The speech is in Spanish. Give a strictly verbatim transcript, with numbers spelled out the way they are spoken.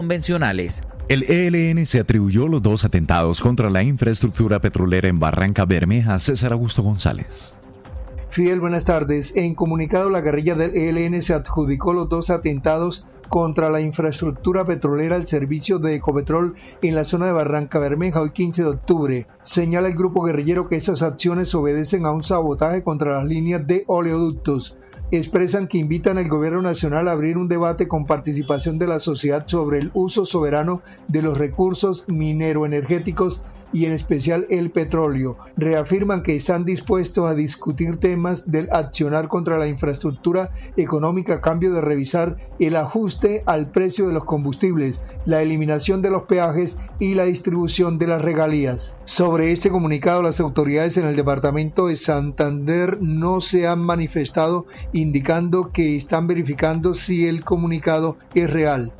convencionales. El E L N se atribuyó los dos atentados contra la infraestructura petrolera en Barranca Bermeja. César Augusto González. Fidel, buenas tardes. En comunicado, la guerrilla del E L N se adjudicó los dos atentados contra la infraestructura petrolera al servicio de Ecopetrol en la zona de Barranca Bermeja hoy quince de octubre. Señala el grupo guerrillero que esas acciones obedecen a un sabotaje contra las líneas de oleoductos. Expresan que invitan al gobierno nacional a abrir un debate con participación de la sociedad sobre el uso soberano de los recursos mineroenergéticos y en especial el petróleo. Reafirman que están dispuestos a discutir temas del accionar contra la infraestructura económica a cambio de revisar el ajuste al precio de los combustibles, la eliminación de los peajes y la distribución de las regalías. Sobre este comunicado, las autoridades en el departamento de Santander no se han manifestado, indicando que están verificando si el comunicado es real.